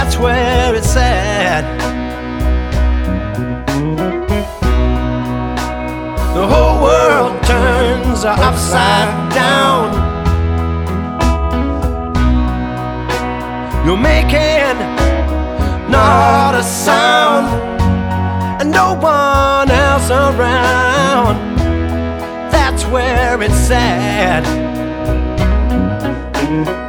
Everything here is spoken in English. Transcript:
that's where it's at. The whole world turns upside down. You're making not a sound, and no one else around. That's where it's at.